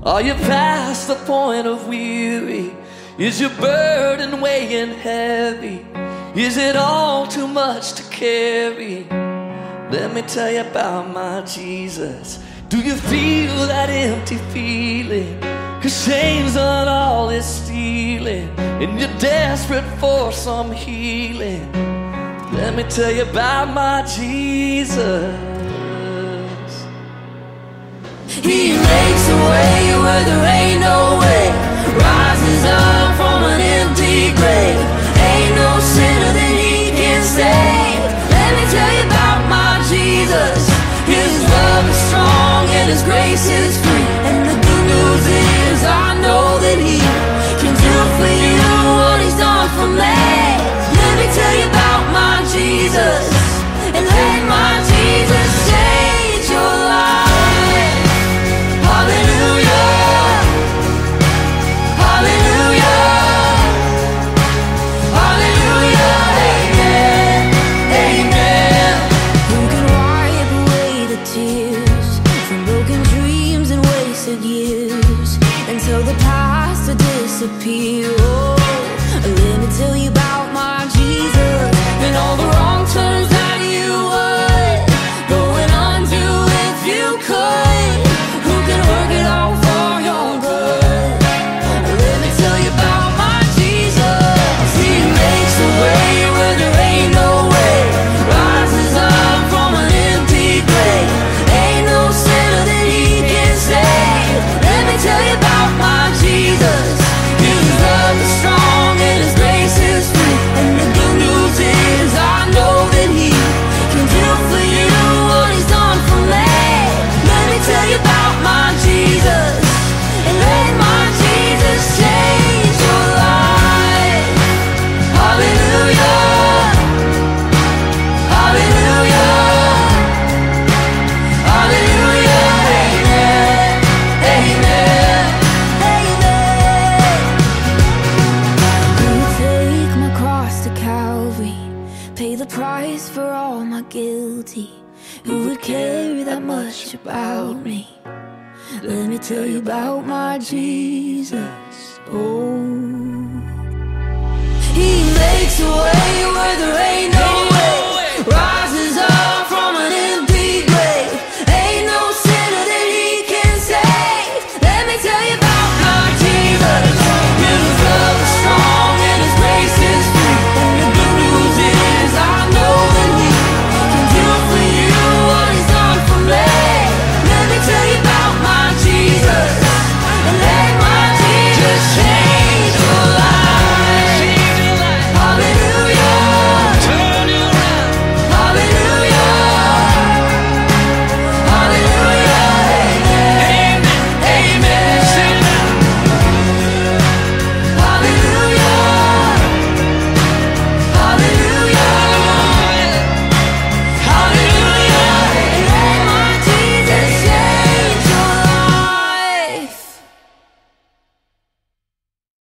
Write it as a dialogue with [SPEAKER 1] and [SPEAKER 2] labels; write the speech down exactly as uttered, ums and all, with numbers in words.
[SPEAKER 1] Are you past the point of weary? Is your burden weighing heavy? Is it all too much to carry? Let me tell you about my Jesus. Do you feel that empty feeling? 'Cause shame's done all it's stealing, and you're desperate for some healing. Let me tell you about my Jesus.
[SPEAKER 2] He makes a way where there ain't no way, rises up from an empty grave. Ain't no sinner that he can save. Let me tell you about my Jesus. His love is strong and his grace is free, and the good news is I know that he can do for you what he's done for me. Let me tell you about my Jesus, and let my Jesus change your life. Hallelujah, hallelujah, hallelujah, amen, amen. Who can wipe away the tears from broken dreams and wasted years, and tell the past to disappear? Oh, let me tell you about my Jesus, and all the wrong turns that you would go and undo if you could. Who can work it all for your good? Let me tell you about my Jesus. He makes a way where there ain't no way, rises up from an empty grave. Ain't no sinner that he can save. Let me tell you about my Jesus. His love is strong and his grace is free, and the good news is I know that he can do for you what he's done for me. Let me tell you about my Jesus, and let my Jesus change your life. Hallelujah, hallelujah, hallelujah, amen, amen, amen. Who would take my cross to Calvary, pay the price for all my guilty? Who would care that much about me? Let me tell you about my Jesus. Oh, he makes a way where there ain't no